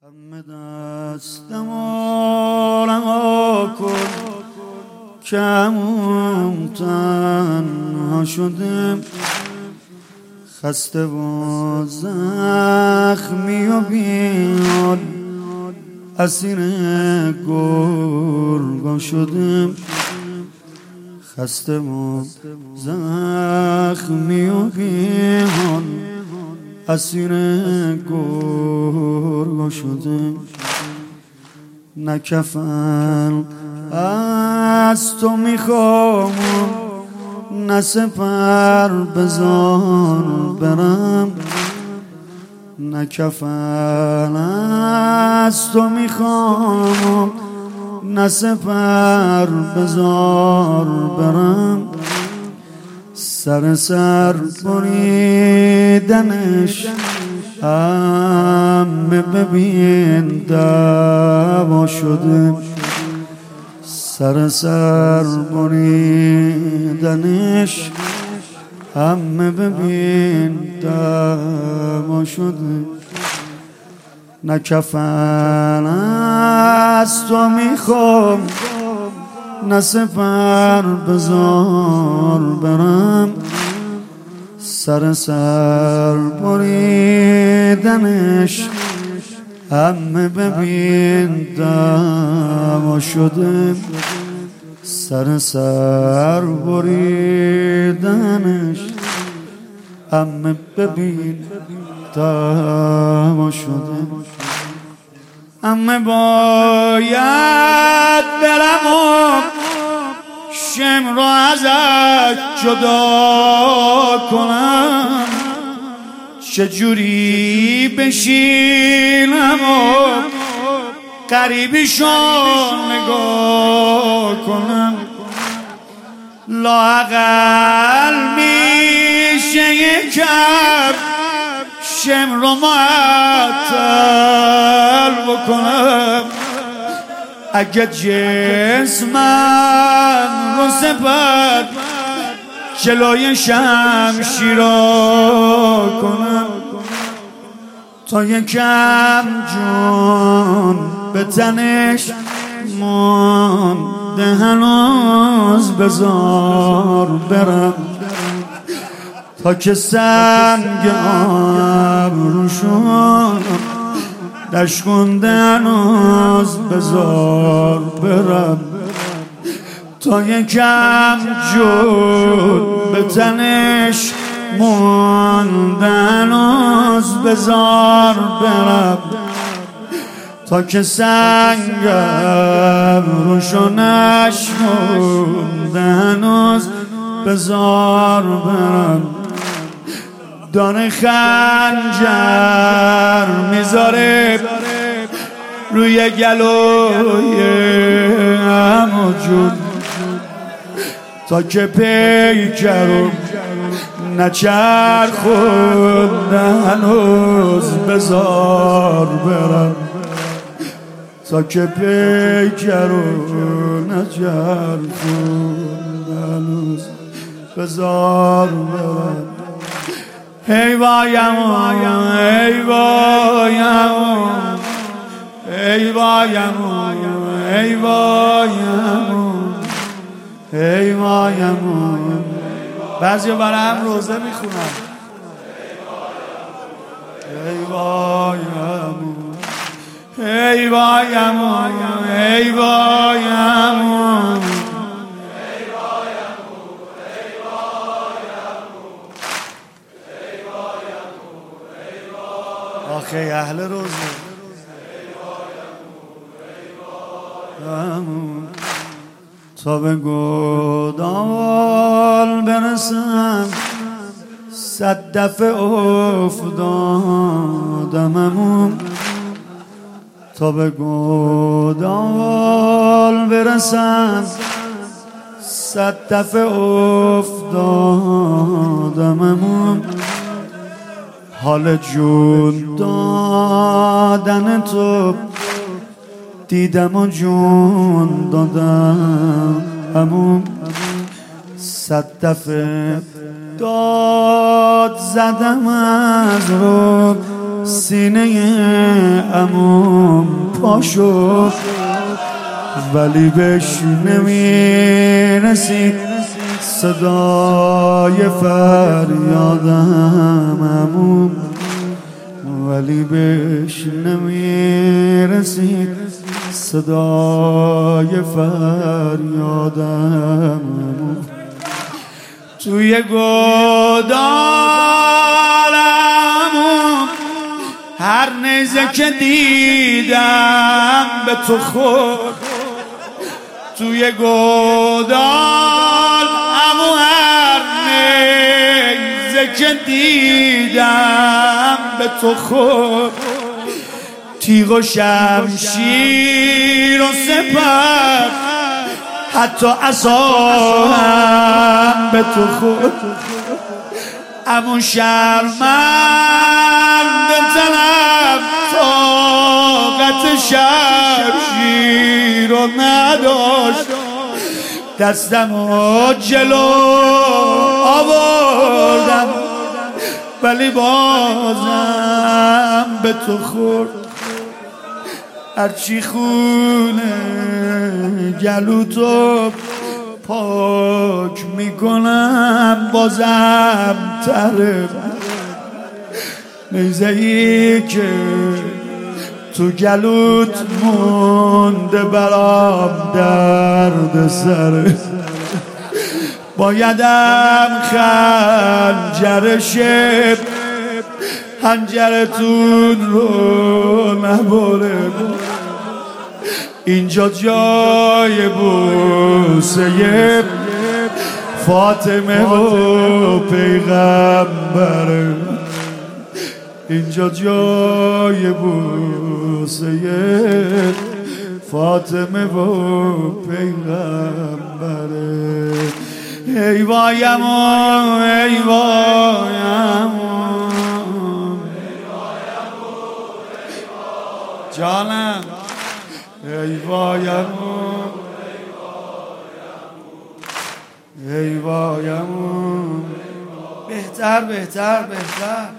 همه دستمو رها کن که همون تنها شدم، خسته و زخمی و بیان اسیر گرگا شدم، خسته و زخمی و بیان اسیر گرگا شدم. نه کفن از تو میخوام، نه سپر بزار برم، نه کفن از تو میخوام، نه سپر بزار برم. سر بریدنش همه ببین دعوا شده، سر بریدنش همه ببین دعوا شده. نه کفن از تو میخوام، نه سپر بزار برم، سر بریدنش همه ببین دعوا شده، سر بریدنش همه ببین دعوا شده. همه باید برم و شم را ازت جدا کنم، چجوری بشینم و قریبیشون نگاه کنم. لااقل میشه یکم شم رو معطل بکنم، اگه جسمم رو سپر جلوی شمشیرا کنم، تا یکم جون به تنش مانده هنوز بزار برم، تا که سنگ ابروشون نشکنده هنوز بزار برم، تا یکم جون به تنش مانده هنوز بزار برم، تا که سنگ ابروشو نشکنده هنوز بزار برم. دانه خنجر میذاره روی گلوی عمو جون، تا که پیکرم نچرخونده هنوز بزار برم، تا که پیکرم نچرخونده هنوز بزار برم. ای وایم ای وایم ای وایم ای وایم ای وایم. بعضی برای هم روزه میخونن. ای وایم ای وایم ای وایم آخه اهل روزه. تا به گودال برسم 100 دفعه افتادممون، تا به گودال برسم 100 دفعه افتادممون. حال جون دادن تو دیدم و جون دادم همون، 100 دفعه داد زدم از رو سینه عموم پاشو ولی بهش نمیرسی صدای فریادم عموم ولی بهش نمیرسی صدای فریادم عموم توی گودالم هر نیزه که دیدم به تو خورد توی گودال امو هر نیزه که دیدم به تو خورد تیغ و شمشیر و سپر حتی عصا هم به تو خورد امو شرمند دلم طاقت شمشیر رو نداشت دستم و جلو آوردم ولی بازم به تو خورد هرچی خونه گلو تو پاک میکنم بازم تره نیزه‌ای که تو گلوت مونده برام درد سره بایدم خنجر شب هنجرتون رو نبره اینجا جای بوسه فاطمه و پیغمبره اینجا جای بوسه فاطمه و پیغمبره ای وایمون ای وایمون جانم ای وایمون ای وایمون بهتر